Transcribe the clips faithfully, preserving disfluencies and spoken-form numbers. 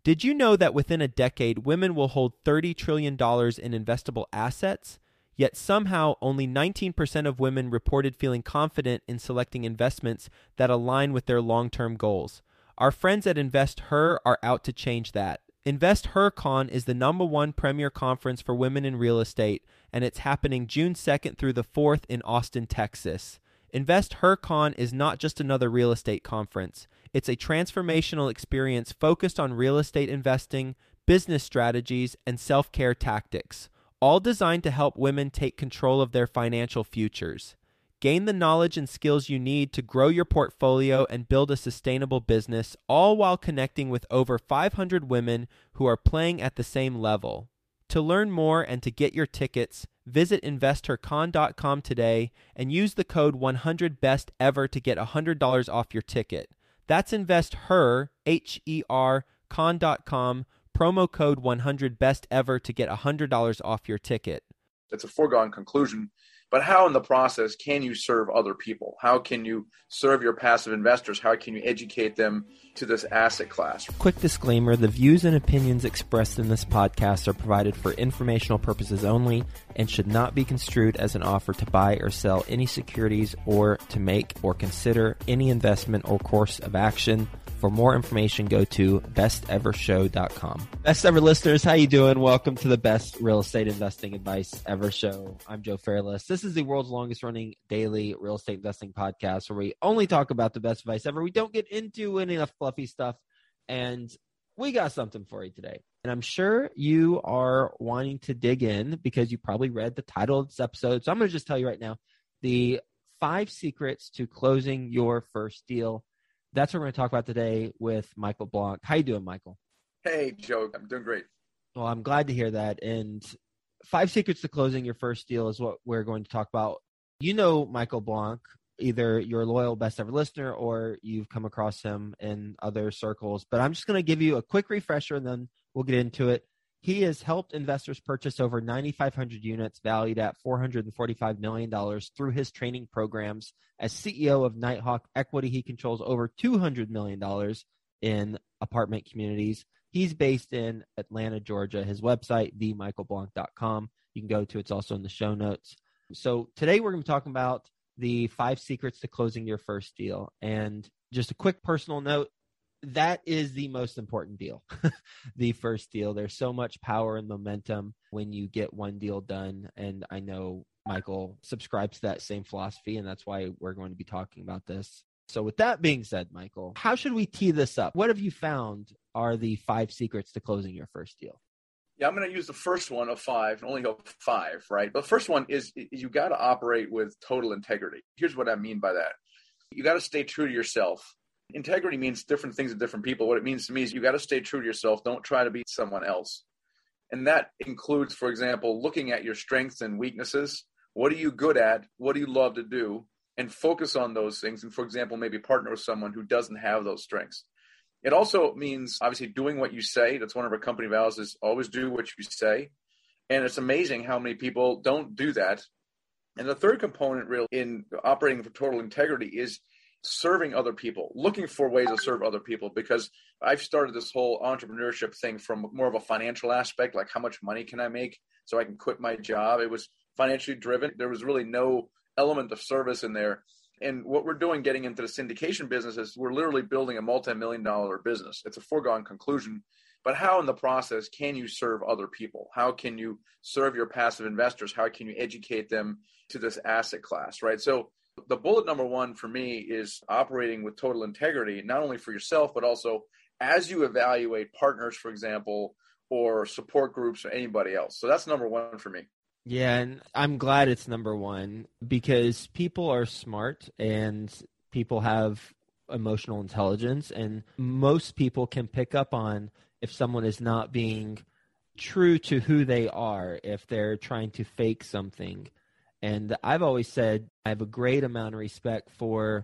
Did you know that within a decade, women will hold thirty trillion dollars in investable assets? Yet somehow only nineteen percent of women reported feeling confident in selecting investments that align with their long-term goals. Our friends at InvestHer are out to change that. InvestHerCon is the number one premier conference for women in real estate, and it's happening June second through the fourth in Austin, Texas. InvestHerCon is not just another real estate conference. It's a transformational experience focused on real estate investing, business strategies, and self-care tactics, all designed to help women take control of their financial futures. Gain the knowledge and skills you need to grow your portfolio and build a sustainable business, all while connecting with over five hundred women who are playing at the same level. To learn more and to get your tickets, visit investor con dot com today and use the code one hundred best ever to get one hundred dollars off your ticket. That's InvestHer, H E R, con dot com, promo code one hundred best ever to get one hundred dollars off your ticket. It's a foregone conclusion, but how in the process can you serve other people? How can you serve your passive investors? How can you educate them to this asset class? Quick disclaimer, the views and opinions expressed in this podcast are provided for informational purposes only and should not be construed as an offer to buy or sell any securities or to make or consider any investment or course of action. For more information, go to best ever show dot com. Best Ever listeners, how you doing? Welcome to the Best Real Estate Investing Advice Ever Show. I'm Joe Fairless. This is the world's longest running daily real estate investing podcast where we only talk about the best advice ever. We don't get into any of fluffy stuff, and we got something for you today. And I'm sure you are wanting to dig in because you probably read the title of this episode. So I'm going to just tell you right now, the five secrets to closing your first deal. That's what we're going to talk about today with Michael Blank. How you doing, Michael? Hey, Joe. I'm doing great. Well, I'm glad to hear that. And five secrets to closing your first deal is what we're going to talk about. You know Michael Blank, either you're a loyal Best Ever listener or you've come across him in other circles. But I'm just going to give you a quick refresher, and then we'll get into it. He has helped investors purchase over ninety-five hundred units valued at four hundred forty-five million dollars through his training programs. As C E O of Nighthawk Equity, he controls over two hundred million dollars in apartment communities. He's based in Atlanta, Georgia. His website, the michael blank dot com. You can go to, it's also in the show notes. So today we're going to be talking about the five secrets to closing your first deal. And just a quick personal note, that is the most important deal, the first deal. There's so much power and momentum when you get one deal done. And I know Michael subscribes to that same philosophy, and that's why we're going to be talking about this. So with that being said, Michael, how should we tee this up? What have you found are the five secrets to closing your first deal? Yeah, I'm going to use the first one of five and only go five, right? But the first one is, is you got to operate with total integrity. Here's what I mean by that. You got to stay true to yourself. Integrity means different things to different people. What it means to me is you got to stay true to yourself. Don't try to be someone else. And that includes, for example, looking at your strengths and weaknesses. What are you good at? What do you love to do? And focus on those things. And for example, maybe partner with someone who doesn't have those strengths. It also means obviously doing what you say. That's one of our company values, is always do what you say. And it's amazing how many people don't do that. And the third component really in operating for total integrity is serving other people, looking for ways to serve other people, because I've started this whole entrepreneurship thing from more of a financial aspect, like how much money can I make so I can quit my job? It was financially driven. There was really no element of service in there. And what we're doing getting into the syndication business is we're literally building a multi-million dollar business. It's a foregone conclusion. But how in the process can you serve other people? How can you serve your passive investors? How can you educate them to this asset class, right? So the bullet number one for me is operating with total integrity, not only for yourself, but also as you evaluate partners, for example, or support groups or anybody else. So that's number one for me. Yeah, and I'm glad it's number one because people are smart and people have emotional intelligence, and most people can pick up on if someone is not being true to who they are, if they're trying to fake something. And I've always said I have a great amount of respect for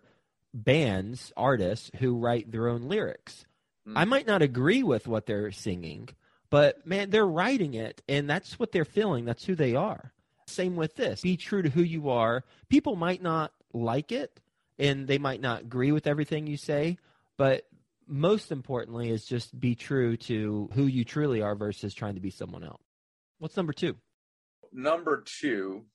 bands, artists who write their own lyrics. Mm. I might not agree with what they're singing, but man, they're writing it, and that's what they're feeling. That's who they are. Same with this. Be true to who you are. People might not like it, and they might not agree with everything you say, but most importantly is just be true to who you truly are versus trying to be someone else. What's number two? Number two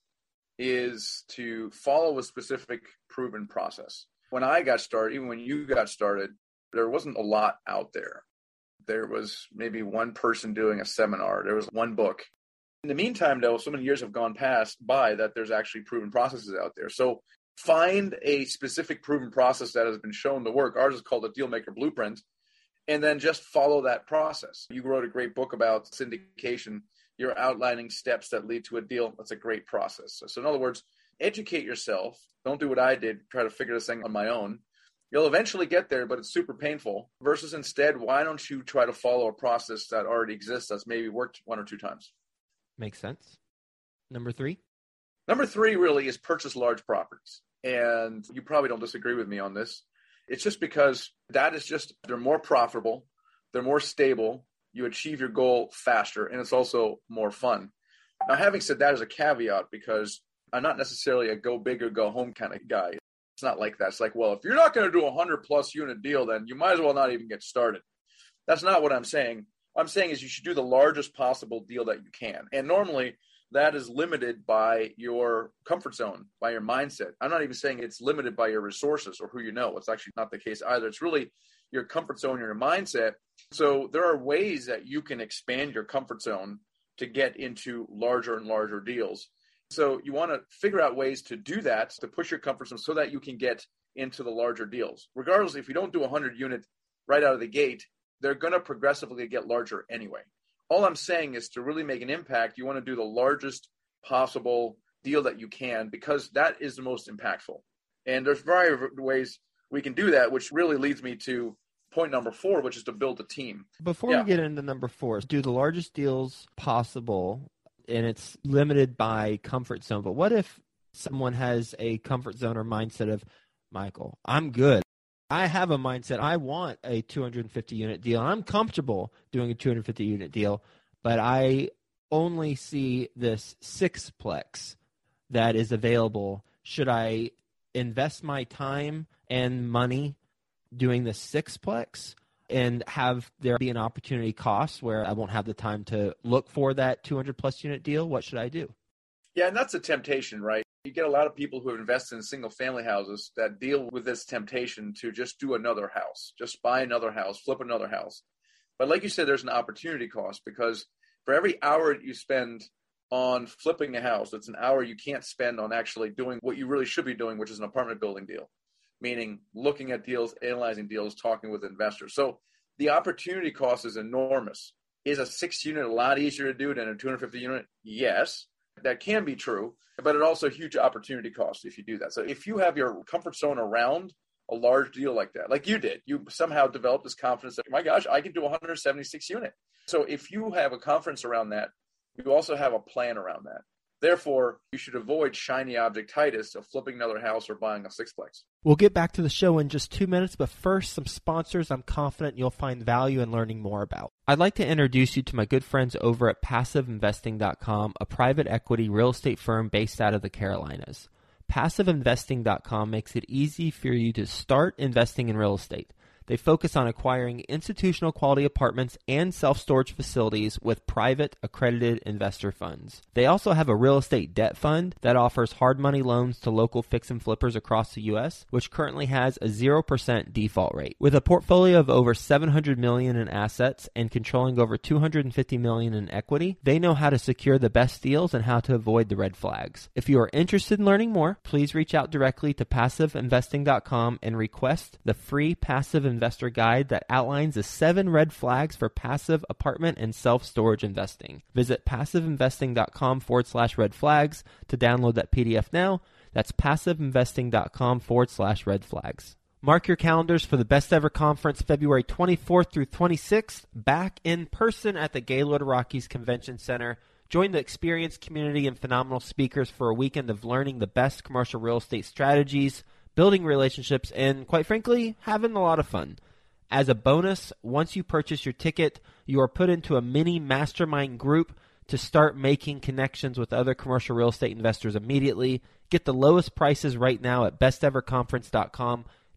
is to follow a specific proven process. When I got started, even when you got started, there wasn't a lot out there. There was maybe one person doing a seminar. There was one book. In the meantime, though, so many years have gone past by that there's actually proven processes out there. So find a specific proven process that has been shown to work. Ours is called a Dealmaker Blueprint. And then just follow that process. You wrote a great book about syndication. You're outlining steps that lead to a deal. That's a great process. So in other words, educate yourself. Don't do what I did, try to figure this thing on my own. You'll eventually get there, but it's super painful. Versus instead, why don't you try to follow a process that already exists that's maybe worked one or two times? Makes sense. Number three? Number three really is purchase large properties. And you probably don't disagree with me on this. It's just because that is just, they're more profitable, they're more stable, you achieve your goal faster, and it's also more fun. Now, having said that as a caveat, because I'm not necessarily a go big or go home kind of guy. It's not like that. It's like, well, if you're not going to do a one hundred plus unit deal, then you might as well not even get started. That's not what I'm saying. What I'm saying is you should do the largest possible deal that you can. And normally that is limited by your comfort zone, by your mindset. I'm not even saying it's limited by your resources or who you know. It's actually not the case either. It's really your comfort zone, your mindset. So there are ways that you can expand your comfort zone to get into larger and larger deals. So you want to figure out ways to do that, to push your comfort zone so that you can get into the larger deals. Regardless, if you don't do a one hundred unit right out of the gate, they're going to progressively get larger anyway. All I'm saying is to really make an impact, you want to do the largest possible deal that you can, because that is the most impactful. And there's a variety of ways we can do that, which really leads me to point number four, which is to build a team. Before yeah. we get into number four, do the largest deals possible, and it's limited by comfort zone. But what if someone has a comfort zone or mindset of, Michael, I'm good. I have a mindset. I want a two hundred fifty unit deal. I'm comfortable doing a two hundred fifty unit deal, but I only see this sixplex that is available. Should I invest my time and money doing the sixplex and have there be an opportunity cost where I won't have the time to look for that two hundred plus unit deal? What should I do? Yeah, and that's a temptation, right? You get a lot of people who have invested in single family houses that deal with this temptation to just do another house, just buy another house, flip another house. But like you said, there's an opportunity cost, because for every hour you spend on flipping a house, it's an hour you can't spend on actually doing what you really should be doing, which is an apartment building deal, meaning looking at deals, analyzing deals, talking with investors. So the opportunity cost is enormous. Is a six unit a lot easier to do than a two hundred fifty unit? Yes, that can be true. But it also huge opportunity cost if you do that. So if you have your comfort zone around a large deal like that, like you did, you somehow developed this confidence that, my gosh, I can do one hundred seventy-six unit. So if you have a confidence around that, you also have a plan around that. Therefore, you should avoid shiny objectitis of flipping another house or buying a sixplex. We'll get back to the show in just two minutes, but first, some sponsors I'm confident you'll find value in learning more about. I'd like to introduce you to my good friends over at passive investing dot com, a private equity real estate firm based out of the Carolinas. passive investing dot com makes it easy for you to start investing in real estate. They focus on acquiring institutional quality apartments and self-storage facilities with private accredited investor funds. They also have a real estate debt fund that offers hard money loans to local fix and flippers across the U S, which currently has a zero percent default rate. With a portfolio of over seven hundred million dollars in assets and controlling over two hundred fifty million dollars in equity, they know how to secure the best deals and how to avoid the red flags. If you are interested in learning more, please reach out directly to passive investing dot com and request the free Passive Investor Guide that outlines the seven red flags for passive apartment and self-storage investing. Visit passive investing dot com forward slash red flags to download that P D F now. That's passive investing dot com forward slash red flags. Mark your calendars for the Best Ever Conference, February twenty-fourth through twenty-sixth, back in person at the Gaylord Rockies Convention Center. Join the experienced community and phenomenal speakers for a weekend of learning the best commercial real estate strategies, building relationships, and quite frankly, having a lot of fun. As a bonus, once you purchase your ticket, you are put into a mini mastermind group to start making connections with other commercial real estate investors immediately. Get the lowest prices right now at best ever conference dot com.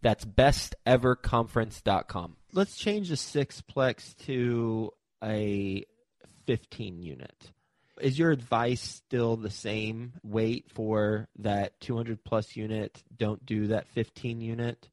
That's best ever conference dot com. Let's change the sixplex to a fifteen unit. Is your advice still the same? Wait for that two hundred plus unit. Don't do that fifteen unit.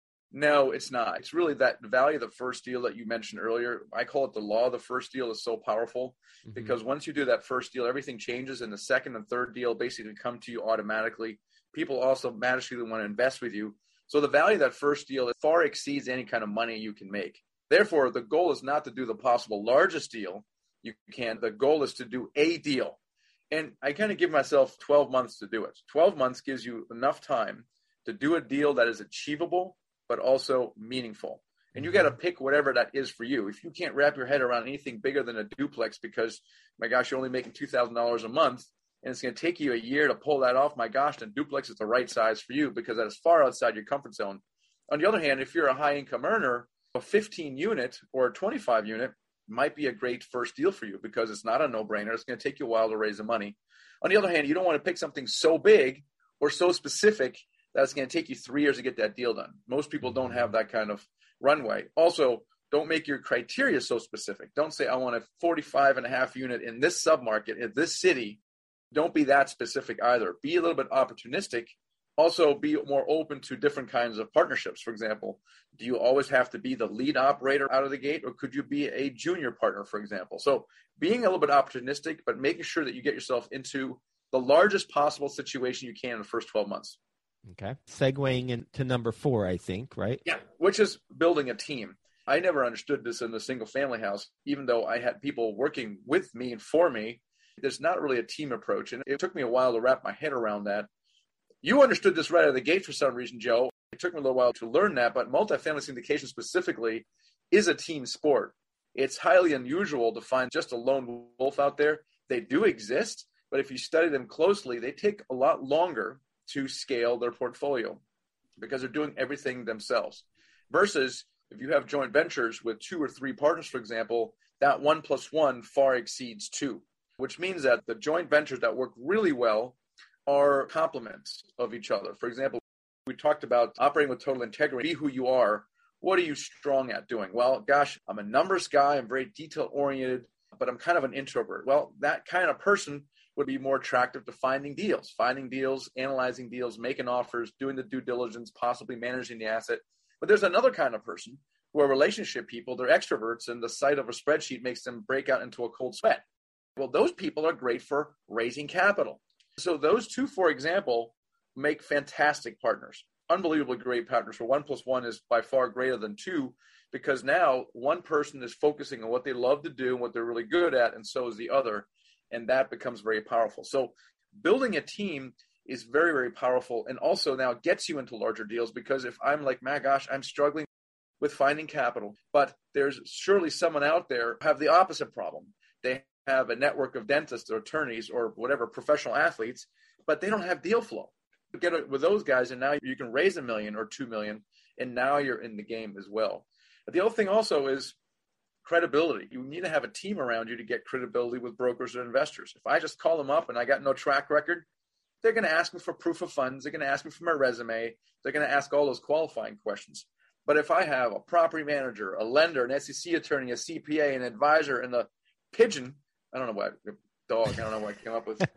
No, it's not. It's really that value of the first deal that you mentioned earlier. I call it the law of the first deal is so powerful mm-hmm. because once you do that first deal, everything changes, and the second and third deal basically come to you automatically. People also magically want to invest with you. So the value of that first deal far exceeds any kind of money you can make. Therefore, the goal is not to do the possible largest deal you can. The goal is to do a deal. And I kind of give myself twelve months to do it. twelve months gives you enough time to do a deal that is achievable, but also meaningful. And you got to pick whatever that is for you. If you can't wrap your head around anything bigger than a duplex because, my gosh, you're only making two thousand dollars a month, and it's going to take you a year to pull that off, my gosh, then duplex is the right size for you because that is far outside your comfort zone. On the other hand, if you're a high-income earner, a fifteen unit or a twenty-five unit might be a great first deal for you because it's not a no-brainer. It's going to take you a while to raise the money. On the other hand, you don't want to pick something so big or so specific that it's going to take you three years to get that deal done. Most people don't have that kind of runway. Also, don't make your criteria so specific. Don't say, I want a forty-five and a half unit in this submarket, in this city. Don't be that specific either. Be a little bit opportunistic. Also, be more open to different kinds of partnerships. For example, do you always have to be the lead operator out of the gate, or could you be a junior partner, for example? So being a little bit opportunistic, but making sure that you get yourself into the largest possible situation you can in the first twelve months. Okay. Segueing into number four, I think, right? Yeah, which is building a team. I never understood this in the single family house, even though I had people working with me and for me. There's not really a team approach. And it took me a while to wrap my head around that. You understood this right out of the gate for some reason, Joe. It took me a little while to learn that, but multifamily syndication specifically is a team sport. It's highly unusual to find just a lone wolf out there. They do exist, but if you study them closely, they take a lot longer to scale their portfolio because they're doing everything themselves. Versus if you have joint ventures with two or three partners, for example, that one plus one far exceeds two, which means that the joint ventures that work really well are complements of each other. For example, we talked about operating with total integrity. Be who you are. What are you strong at doing? Well, gosh, I'm a numbers guy. I'm very detail oriented, but I'm kind of an introvert. Well, that kind of person would be more attractive to finding deals, finding deals, analyzing deals, making offers, doing the due diligence, possibly managing the asset. But there's another kind of person who are relationship people. They're extroverts, and the sight of a spreadsheet makes them break out into a cold sweat. Well, those people are great for raising capital. So those two, for example, make fantastic partners, unbelievably great partners. For one plus one is by far greater than two, because now one person is focusing on what they love to do and what they're really good at, and so is the other. And that becomes very powerful. So building a team is very, very powerful, and also now gets you into larger deals, because if I'm like, my gosh, I'm struggling with finding capital, but there's surely someone out there who have the opposite problem. They have a network of dentists or attorneys or whatever, professional athletes, but they don't have deal flow. Get it with those guys, and now you can raise a million or two million, and now you're in the game as well. But the other thing also is credibility. You need to have a team around you to get credibility with brokers or investors. If I just call them up and I got no track record, they're going to ask me for proof of funds. They're going to ask me for my resume. They're going to ask all those qualifying questions. But if I have a property manager, a lender, an S E C attorney, a C P A, an advisor, and the pigeon, I don't know what, dog, I don't know what I came up with.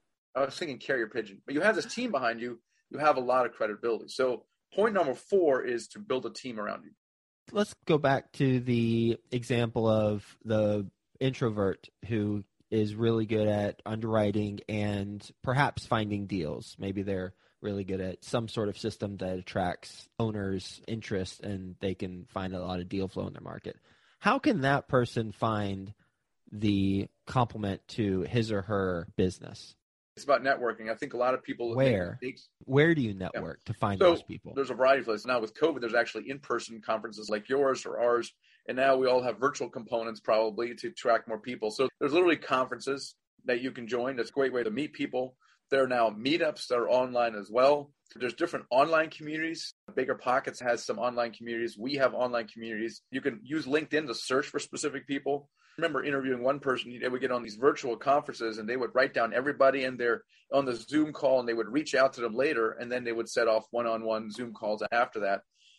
I was thinking carrier pigeon. But you have this team behind you, you have a lot of credibility. So point number four is to build a team around you. Let's go back to the example of the introvert who is really good at underwriting and perhaps finding deals. Maybe they're really good at some sort of system that attracts owners' interest and they can find a lot of deal flow in their market. How can that person find the complement to his or her business? It's about networking. I think a lot of people... Where? Make, Where do you network yeah. to find so those people? There's a variety of places. Now with COVID, there's actually in-person conferences like yours or ours. And now we all have virtual components probably to attract more people. So there's literally conferences that you can join. That's a great way to meet people. There are now meetups that are online as well. There's different online communities. Bigger Pockets has some online communities. We have online communities. You can use LinkedIn to search for specific people. I remember interviewing one person. They would get on these virtual conferences and they would write down everybody in their on the Zoom call, and they would reach out to them later, and then they would set off one-on-one Zoom calls after that.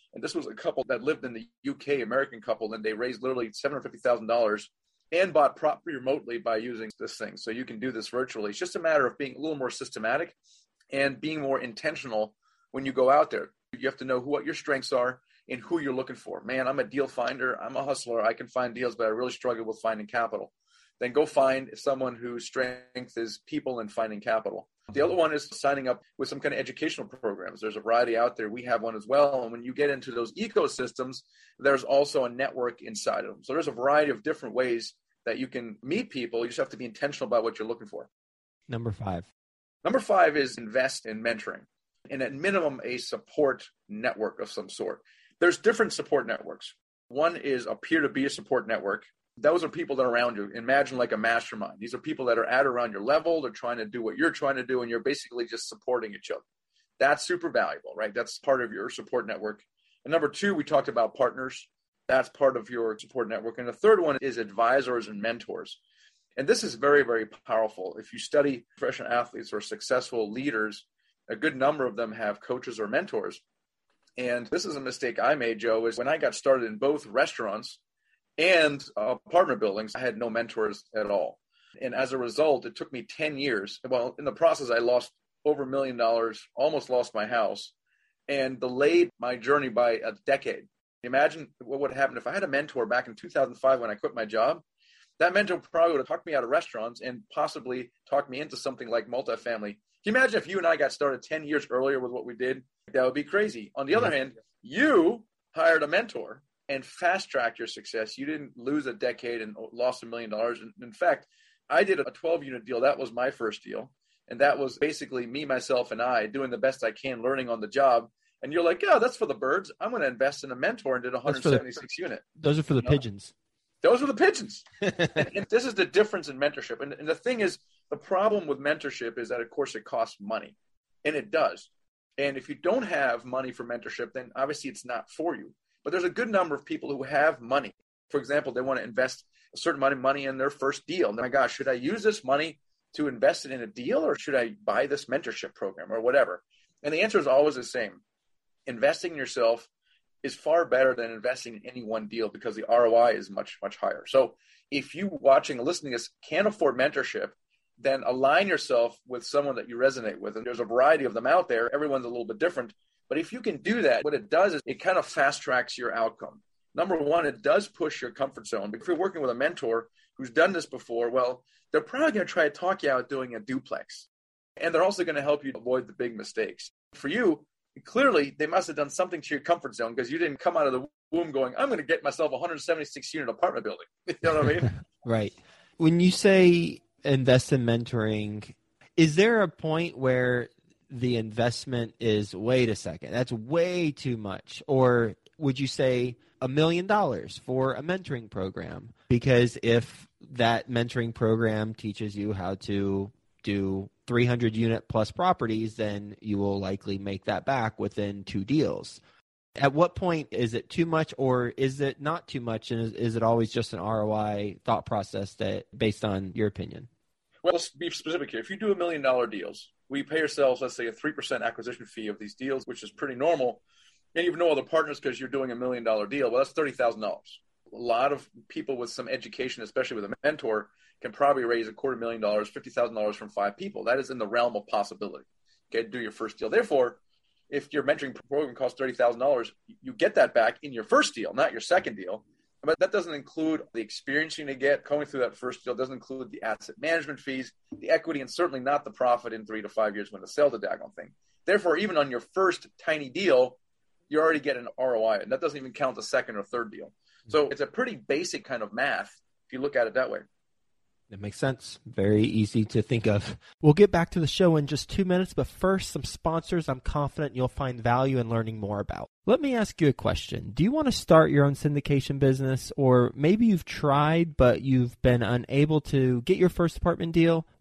And this was a couple that lived in the U K, American couple, and they raised literally seven hundred fifty thousand dollars and bought property remotely by using this thing. So you can do this virtually. It's just a matter of being a little more systematic and being more intentional when you go out there. You have to know who, what your strengths are and who you're looking for. Man, I'm a deal finder. I'm a hustler. I can find deals, but I really struggle with finding capital. Then go find someone whose strength is people and finding capital. The other one is signing up with some kind of educational programs. There's a variety out there. We have one as well. And when you get into those ecosystems, there's also a network inside of them. So there's a variety of different ways that you can meet people. You just have to be intentional about what you're looking for. Number five. Number five is invest in mentoring, and at minimum, a support network of some sort. There's different support networks. One is a peer-to-peer support network. Those are people that are around you. Imagine like a mastermind. These are people that are at around your level. They're trying to do what you're trying to do, and you're basically just supporting each other. That's super valuable, right? That's part of your support network. And number two, we talked about partners. That's part of your support network. And the third one is advisors and mentors. And this is very, very powerful. If you study professional athletes or successful leaders, a good number of them have coaches or mentors. And this is a mistake I made, Joe, is when I got started in both restaurants and uh, apartment buildings, I had no mentors at all. And as a result, it took me ten years. Well, in the process, I lost over a million dollars, almost lost my house, and delayed my journey by a decade. Imagine what would happen if I had a mentor back in two thousand five when I quit my job. That mentor probably would have talked me out of restaurants and possibly talked me into something like multifamily. Can you imagine if you and I got started ten years earlier with what we did? That would be crazy. On the other hand, you hired a mentor and fast-tracked your success. You didn't lose a decade and lost a million dollars. In fact, I did a twelve-unit deal. That was my first deal. And that was basically me, myself, and I doing the best I can, learning on the job. And you're like, oh, that's for the birds. I'm going to invest in a mentor and did a one seventy-six the, unit. Those are for the you know? pigeons. Those are the pigeons. and, and this is the difference in mentorship. And, and the thing is, the problem with mentorship is that, of course, it costs money. And it does. And if you don't have money for mentorship, then obviously it's not for you. But there's a good number of people who have money. For example, they want to invest a certain amount of money in their first deal. My gosh, should I use this money to invest it in a deal, or should I buy this mentorship program or whatever? And the answer is always the same. Investing in yourself is far better than investing in any one deal because the R O I is much, much higher. So if you watching and listening to this can't afford mentorship, then align yourself with someone that you resonate with. And there's a variety of them out there. Everyone's a little bit different. But if you can do that, what it does is it kind of fast tracks your outcome. Number one, it does push your comfort zone. If you're working with a mentor who's done this before, well, they're probably going to try to talk you out doing a duplex. And they're also going to help you avoid the big mistakes. For you, clearly, they must have done something to your comfort zone because you didn't come out of the womb going, I'm going to get myself a one seventy-six unit apartment building. You know what I mean? Right. When you say invest in mentoring, is there a point where the investment is, wait a second, that's way too much? Or would you say a million dollars for a mentoring program? Because if that mentoring program teaches you how to do three hundred unit plus properties, then you will likely make that back within two deals. At what point is it too much, or is it not too much? And is, is it always just an R O I thought process that based on your opinion? Well, let's be specific here. If you do a million dollar deals, we pay ourselves, let's say, a three percent acquisition fee of these deals, which is pretty normal. And you have no other partners because you're doing a million dollar deal. Well, that's thirty thousand dollars. A lot of people with some education, especially with a mentor, can probably raise a quarter million dollars, fifty thousand dollars from five people. That is in the realm of possibility. Okay, do your first deal. Therefore, if your mentoring program costs thirty thousand dollars, you get that back in your first deal, not your second deal. But that doesn't include the experience you're going to get going through that first deal. It doesn't include the asset management fees, the equity, and certainly not the profit in three to five years when to sell the daggone thing. Therefore, even on your first tiny deal, you already get an R O I, and that doesn't even count the second or third deal. So it's a pretty basic kind of math if you look at it that way. That makes sense. Very easy to think of. We'll get back to the show in just two minutes, but first, some sponsors I'm confident you'll find value in learning more about. Let me ask you a question. Do you want to start your own syndication business, or maybe you've tried, but you've been unable to get your first apartment deal? Well,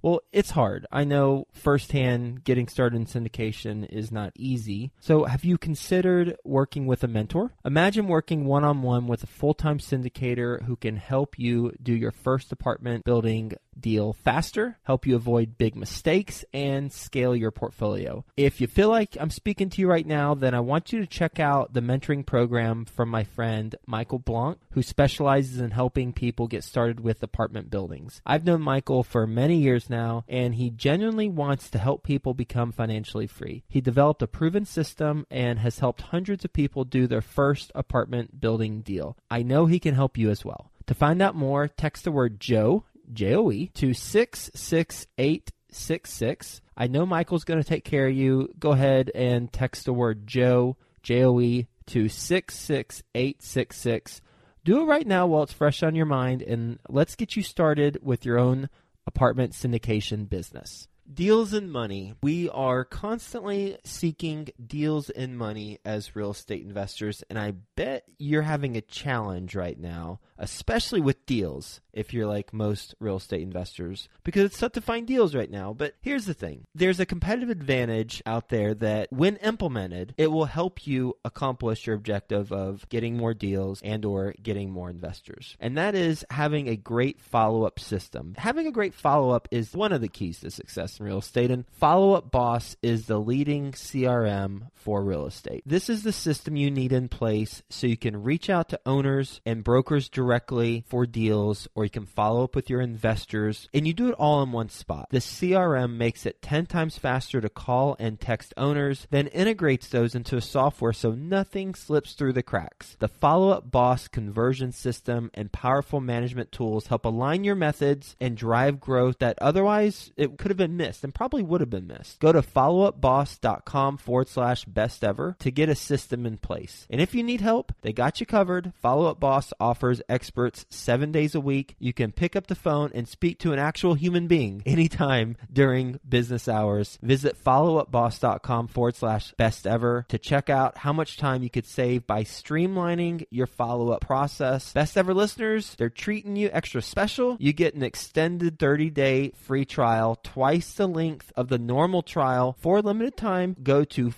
Well, it's hard. I know firsthand getting started in syndication is not easy. So have you considered working with a mentor? Imagine working one-on-one with a full-time syndicator who can help you do your first apartment building deal faster, help you avoid big mistakes, and scale your portfolio. If you feel like I'm speaking to you right now, then I want you to check out the mentoring program from my friend Michael Blanc, who specializes in helping people get started with apartment buildings. I've known Michael for many years now, and he genuinely wants to help people become financially free. He developed a proven system and has helped hundreds of people do their first apartment building deal. I know he can help you as well. To find out more, text the word Joe, J O E, to six six eight six six. I know Michael's going to take care of you. Go ahead and text the word Joe, J O E, to six six eight six six. Do it right now while it's fresh on your mind, and let's get you started with your own apartment syndication business. Deals and money. We are constantly seeking deals and money as real estate investors, and I bet you're having a challenge right now, especially with deals, if you're like most real estate investors, because it's tough to find deals right now. But here's the thing. There's a competitive advantage out there that when implemented, it will help you accomplish your objective of getting more deals and or getting more investors. And that is having a great follow-up system. Having a great follow-up is one of the keys to success in real estate, and Follow Up Boss is the leading C R M for real estate. This is the system you need in place so you can reach out to owners and brokers directly for deals, or you can follow up with your investors, and you do it all in one spot. The C R M makes it ten times faster to call and text owners, then integrates those into a software so nothing slips through the cracks. The Follow Up Boss conversion system and powerful management tools help align your methods and drive growth that otherwise it could have been missed and probably would have been missed. Go to followupboss.com forward slash best ever to get a system in place. And if you need help, they got you covered. Follow Up Boss offers experts seven days a week. You can pick up the phone and speak to an actual human being anytime during business hours. Visit followupboss.com forward slash best ever to check out how much time you could save by streamlining your follow-up process. Best Ever listeners, they're treating you extra special. You get an extended thirty-day free trial, twice the length of the normal trial for a limited time. Go to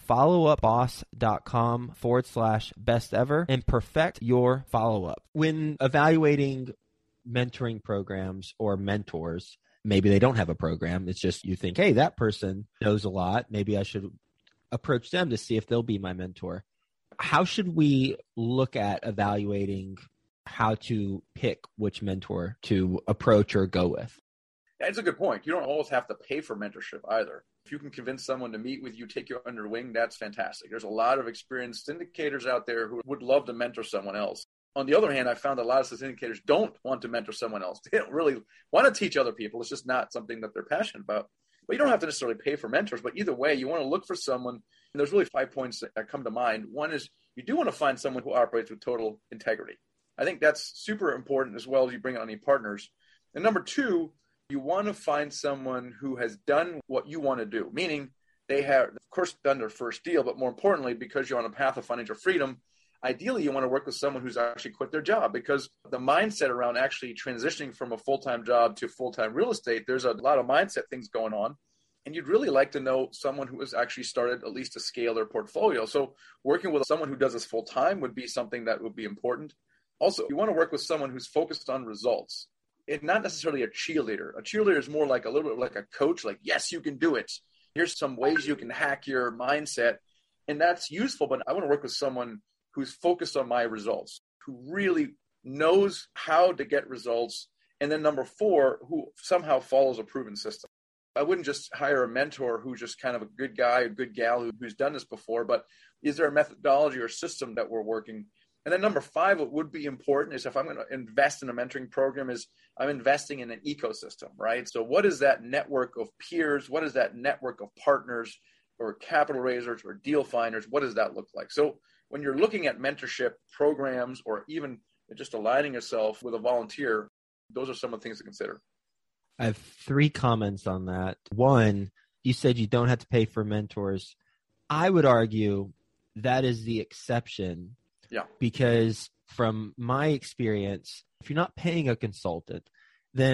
followupboss.com forward slash best ever and perfect your follow-up. When evaluating mentoring programs or mentors, maybe they don't have a program. It's just you think, hey, that person knows a lot. Maybe I should approach them to see if they'll be my mentor. How should we look at evaluating how to pick which mentor to approach or go with? That's a good point. You don't always have to pay for mentorship either. If you can convince someone to meet with you, take you under wing, that's fantastic. There's a lot of experienced syndicators out there who would love to mentor someone else. On the other hand, I found a lot of syndicators don't want to mentor someone else. They don't really want to teach other people. It's just not something that they're passionate about. But you don't have to necessarily pay for mentors. But either way, you want to look for someone. And there's really five points that come to mind. One is you do want to find someone who operates with total integrity. I think that's super important as well as you bring on any partners. And number two, you want to find someone who has done what you want to do, meaning they have, of course, done their first deal, but more importantly, because you're on a path of financial freedom, ideally you want to work with someone who's actually quit their job, because the mindset around actually transitioning from a full-time job to full-time real estate, there's a lot of mindset things going on. And you'd really like to know someone who has actually started at least to scale their portfolio. So working with someone who does this full-time would be something that would be important. Also, you want to work with someone who's focused on results. And not necessarily a cheerleader. A cheerleader is more like a little bit like a coach, like, yes, you can do it. Here's some ways you can hack your mindset. And that's useful, but I want to work with someone who's focused on my results, who really knows how to get results. And then number four, who somehow follows a proven system. I wouldn't just hire a mentor who's just kind of a good guy, a good gal who, who's done this before, but is there a methodology or system that we're working? And then number five, what would be important is if I'm going to invest in a mentoring program is I'm investing in an ecosystem, right? So what is that network of peers? What is that network of partners or capital raisers or deal finders? What does that look like? So when you're looking at mentorship programs or even just aligning yourself with a volunteer, those are some of the things to consider. I have three comments on that. One, you said you don't have to pay for mentors. I would argue that is the exception. Yeah. Because from my experience, if you're not paying a consultant, then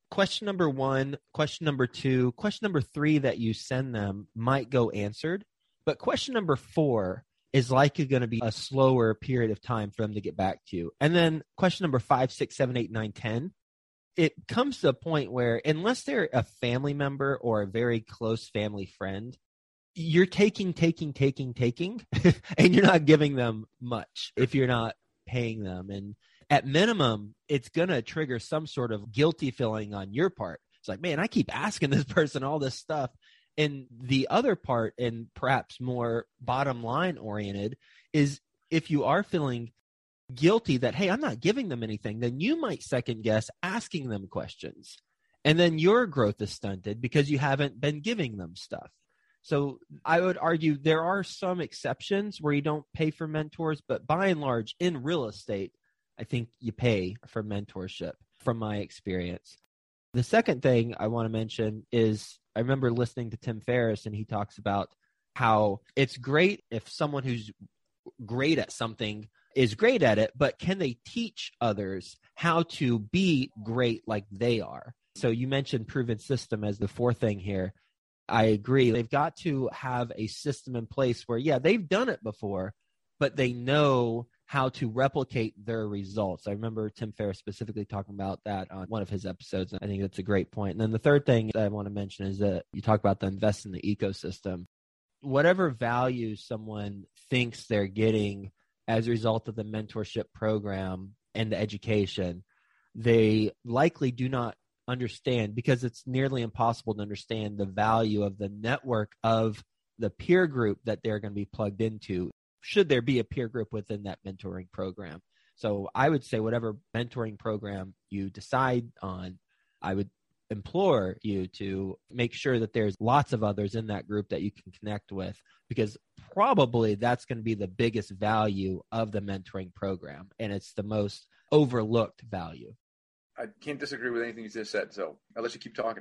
question number one, question number two, question number three that you send them might go answered. But question number four is likely going to be a slower period of time for them to get back to you. And then question number five, six, seven, eight, nine, ten, it comes to a point where unless they're a family member or a very close family friend, you're taking, taking, taking, taking, and you're not giving them much if you're not paying them. And at minimum, it's going to trigger some sort of guilty feeling on your part. It's like, man, I keep asking this person all this stuff. And the other part, and perhaps more bottom line oriented, is if you are feeling guilty that, hey, I'm not giving them anything, then you might second guess asking them questions. And then your growth is stunted because you haven't been giving them stuff. So I would argue there are some exceptions where you don't pay for mentors, but by and large, in real estate, I think you pay for mentorship from my experience. The second thing I want to mention is I remember listening to Tim Ferriss, and he talks about how it's great if someone who's great at something is great at it, but can they teach others how to be great like they are? So you mentioned proven system as the fourth thing here. I agree. They've got to have a system in place where, yeah, they've done it before, but they know how to replicate their results. I remember Tim Ferriss specifically talking about that on one of his episodes. I think that's a great point. And then the third thing that I want to mention is that you talk about the invest in the ecosystem. Whatever value someone thinks they're getting as a result of the mentorship program and the education, they likely do not understand, because it's nearly impossible to understand the value of the network of the peer group that they're going to be plugged into, should there be a peer group within that mentoring program. So I would say whatever mentoring program you decide on, I would implore you to make sure that there's lots of others in that group that you can connect with, because probably that's going to be the biggest value of the mentoring program, and it's the most overlooked value. I can't disagree with anything you just said, so I'll let you keep talking.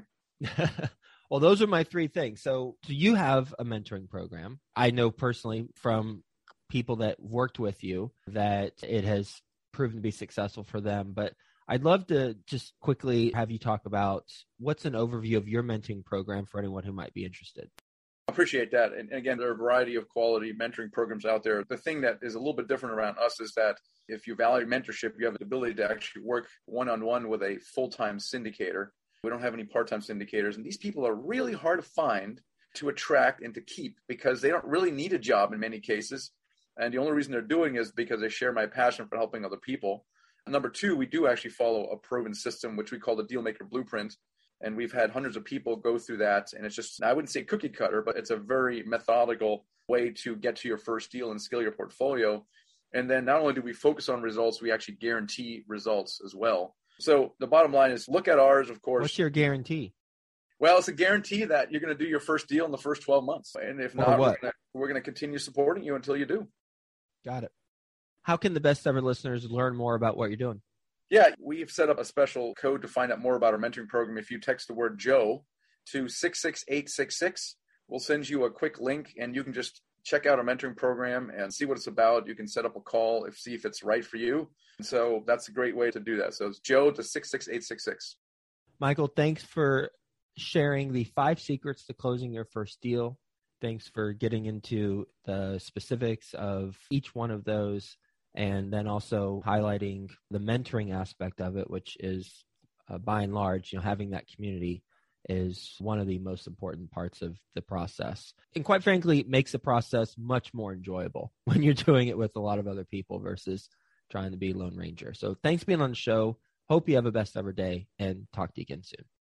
Well, those are my three things. So, so you have a mentoring program. I know personally from people that worked with you that it has proven to be successful for them. But I'd love to just quickly have you talk about what's an overview of your mentoring program for anyone who might be interested. I appreciate that. And again, there are a variety of quality mentoring programs out there. The thing that is a little bit different around us is that if you value mentorship, you have the ability to actually work one-on-one with a full-time syndicator. We don't have any part-time syndicators. And these people are really hard to find, to attract, and to keep, because they don't really need a job in many cases. And the only reason they're doing it is because they share my passion for helping other people. And number two, we do actually follow a proven system, which we call the Dealmaker Blueprint. And we've had hundreds of people go through that. And it's just, I wouldn't say cookie cutter, but it's a very methodical way to get to your first deal and scale your portfolio. And then not only do we focus on results, we actually guarantee results as well. So the bottom line is, look at ours, of course. What's your guarantee? Well, it's a guarantee that you're going to do your first deal in the first twelve months. And if not, we're going, to, we're going to continue supporting you until you do. Got it. How can the best ever listeners learn more about what you're doing? Yeah, we've set up a special code to find out more about our mentoring program. If you text the word Joe to six six eight six six, we'll send you a quick link, and you can just check out our mentoring program and see what it's about. You can set up a call, if see if it's right for you. And so that's a great way to do that. So it's Joe to six six eight six six. Michael, thanks for sharing the five secrets to closing your first deal. Thanks for getting into the specifics of each one of those, and then also highlighting the mentoring aspect of it, which is uh, by and large, you know, having that community is one of the most important parts of the process. And quite frankly, it makes the process much more enjoyable when you're doing it with a lot of other people versus trying to be Lone Ranger. So thanks for being on the show. Hope you have a best ever day, and talk to you again soon.